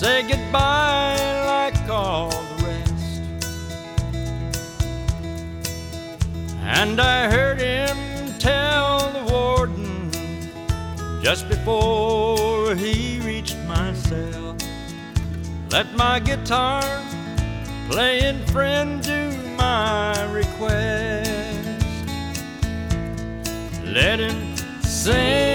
say goodbye like all the rest. And I heard him tell the warden just before he reached my cell, let my guitar playing friend do my request. Let him sing